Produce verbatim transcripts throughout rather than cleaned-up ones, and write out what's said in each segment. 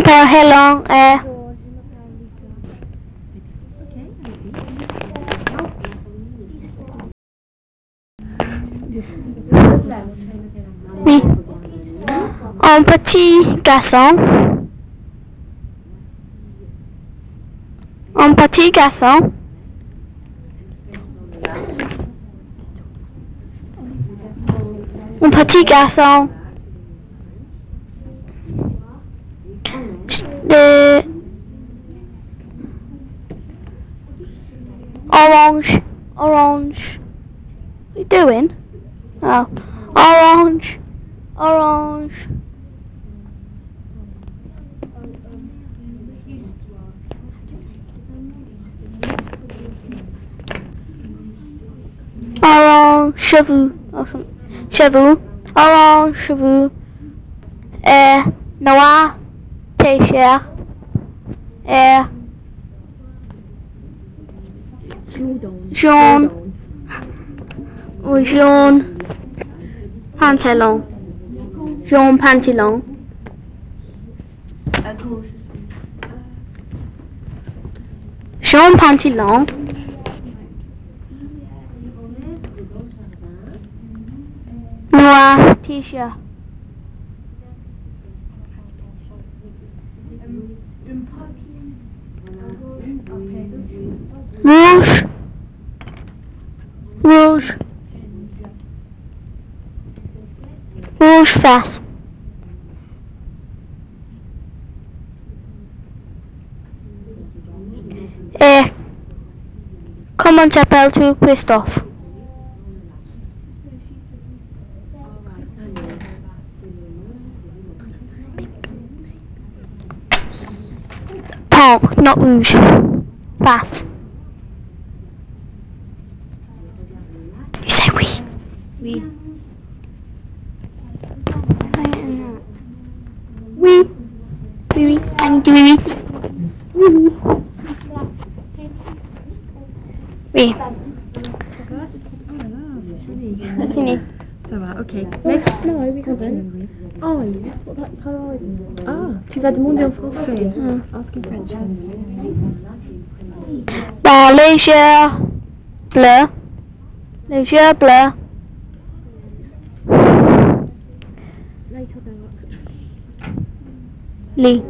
m'appelle Helen et oui, un petit garçon, un petit garçon, un petit garçon de orange, orange, what are you doing? Oh, orange, orange, orange cheveux, or something, cheveux, orange cheveux, et noir t-shirt, et jaune, ou jaune pantalon, jaune pantalon, jaune pantalon, noir t-shirt, rouge, rouge, rouge face, et comment t'appelles-tu, Christophe? Pink, not rouge. Face. You say oui. Oui. Oui. Oui, oui. And do oui. Oui, oui. Oui. C'est fini. Ça va, ok. Next, no, we haven't. Eyes, what that colour eyes in there? Ah, tu vas demander en français. Mm. Ask in French. Bah, les yeux bleus. Les yeux bleus. Later dark. Les.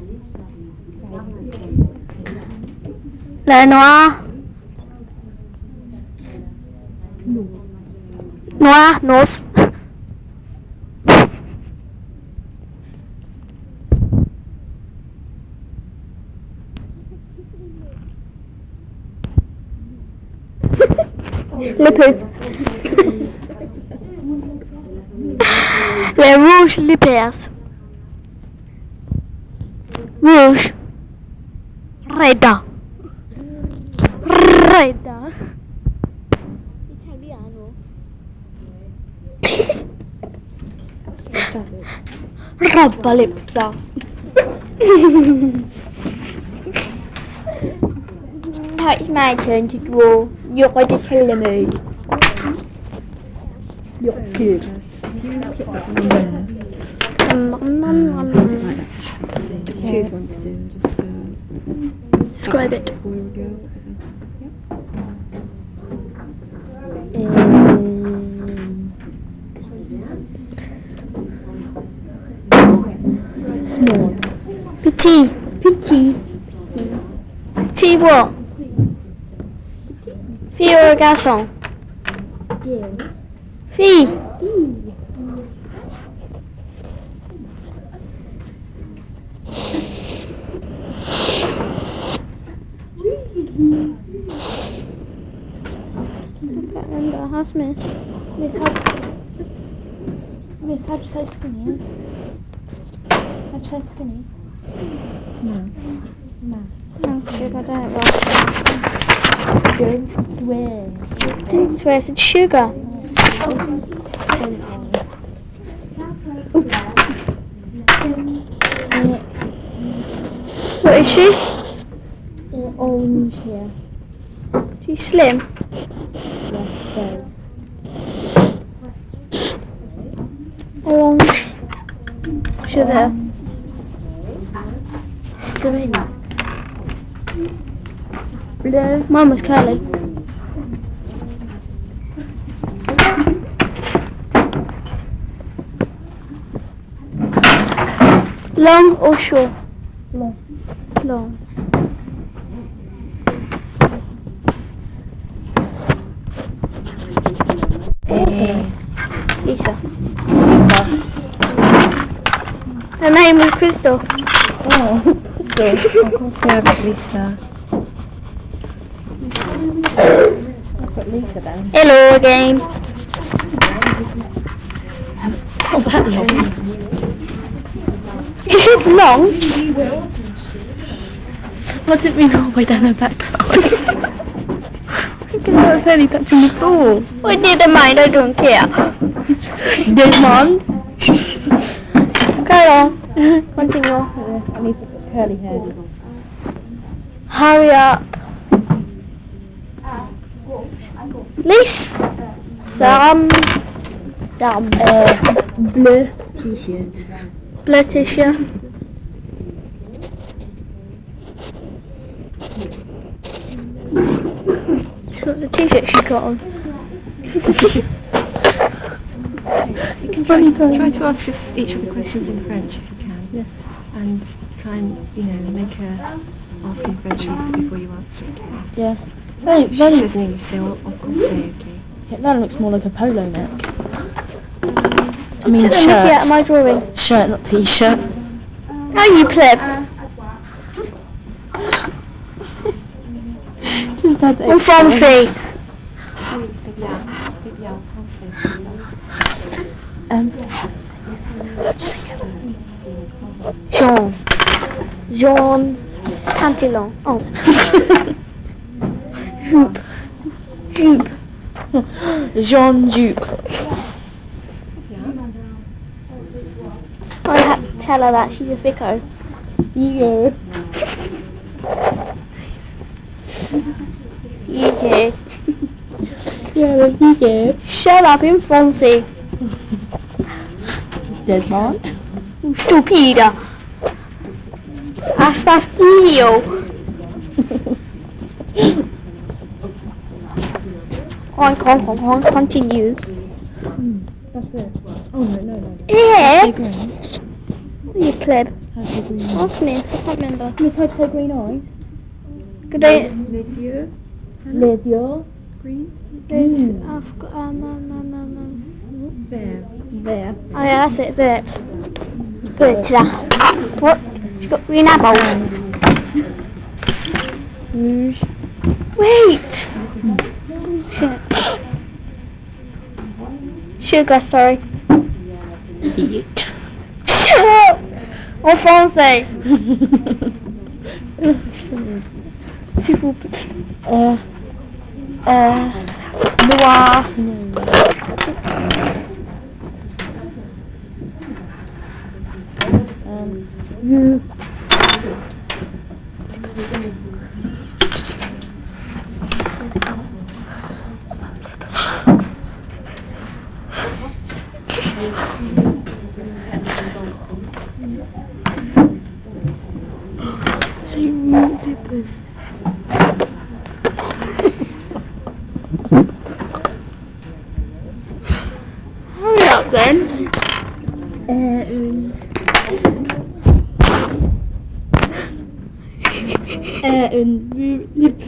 Le noir. Noir, nose. Lippers. Les rouges lippers. Rouge. Red. Red. Italiano. Roba lipsa. Now it's my turn to draw. You're going to tell me. You're good. Um, um, um, um. Choose one to do and just uh, Describe it. boy or girl. Small. Petit. Petit. Petit what? Fille ou un garçon? Yeah. Fille. I can't remember. How's Miss? Miss, how, Miss, how'd you say skinny? How'd you say skinny? Nice. Mass. Oh shit, I done it wrong. Don't swear. Didn't swear, I said sugar. What is she? Uh, orange here. She's slim. Yes, so. Orange. Sugar. green. Blue. Mine was curly. Long or short? Long. Long. Lisa. Her name was Crystal. Oh, I'll continue with Lisa. I'll put Lisa down. Hello again. Not that long. Is it long? What did we all the way down her backside? Look at her penny touching the floor. We didn't mind, I don't care. Desmond. Carry on. Continue. I need to put curly hair. Hurry up. Lise. Some. Some. Uh, bleu t-shirt. Blue t-shirt. What's the t-shirt she got on? You can try, Try to ask us each of the questions in French if you can. Yeah. And try and, you know, make her ask in French, Lisa, before you answer, okay? Yeah. That, She that, says in English, so I'll, I'll say, okay? yeah, that looks more like a polo neck. I mean Look at shirt. my drawing. Shirt, not t-shirt. How you pleb? Just had En français. Oui, c'est bien. C'est bien, français. Um, Jean. Jean. Cantillon. Oh. Jupe. Jupe. Jean Duke. I ha tell her that she's a vicar. Yeah. Yeah. Yeah, yeah. Shut up in français. Desmond. Stupida. Hasta fastidio. On, on, on, on, continue. That's it. Oh no, no, no. Yeah. Say green. You pleb. How to say green eyes? Ask me, I can't remember. Miss, how to say green eyes? Good day. Les yeux. Les yeux. Green. Green. I forgot. Um, um, um, um, um. There. There. Oh yeah, that's it. Vert. Vert. What? She's got green apples. Rouge. Wait. Shit. Sugar, sorry. Sweet. Shut up. En français. S'il vous plaît. Uh, Euh, noir. um, you. J'ai mis des petits. Hurry up then. Uh, une. Uh, une vue lip.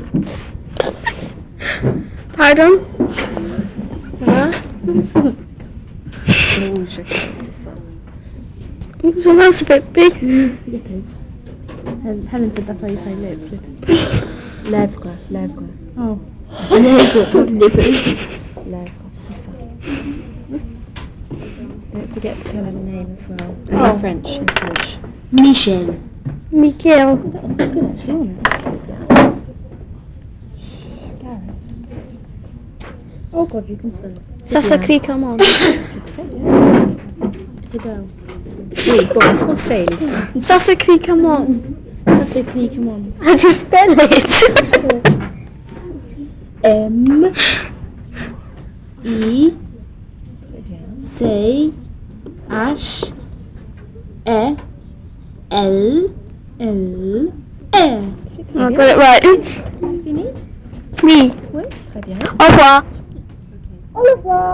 Pardon? Huh? Rouge, okay, c'est ça. Someone's a bit big. Lippers. Um, Helen said that's how you say lips. Lippers. Lèvres, lèvres. Oh. Lippers, not lippers. Lèvres, c'est ça. Don't forget to tell her the name as well. Oh. In French, in French. Michel. Michael. That's good actually, isn't it? Oh god, you can spell it. Ça s'écrit comment? It's a girl. Oui, bon, en français, Lisa. Ça s'écrit comment? Ça s'écrit, come on. How do you spell it? M I C'est bien. C H E L L, R. C'est I très got bien. it right. Fini? Me. Oui, très bien. Au revoir. Au revoir.